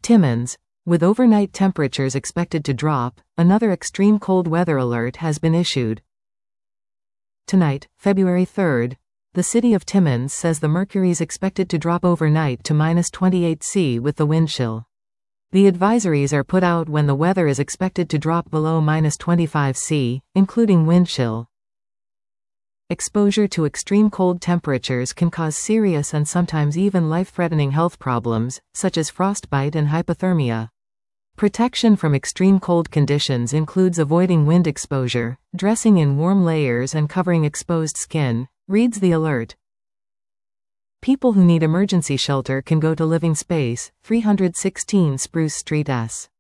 Timmins. With overnight temperatures expected to drop, another extreme cold weather alert has been issued. Tonight, February 3rd, the city of Timmins says the mercury is expected to drop overnight to -28 C with the wind chill. The advisories are put out when the weather is expected to drop below -25 C, including wind chill. Exposure to extreme cold temperatures can cause serious and sometimes even life-threatening health problems, such as frostbite and hypothermia. Protection from extreme cold conditions includes avoiding wind exposure, dressing in warm layers and covering exposed skin, reads the alert. People who need emergency shelter can go to Living Space, 316 Spruce Street S.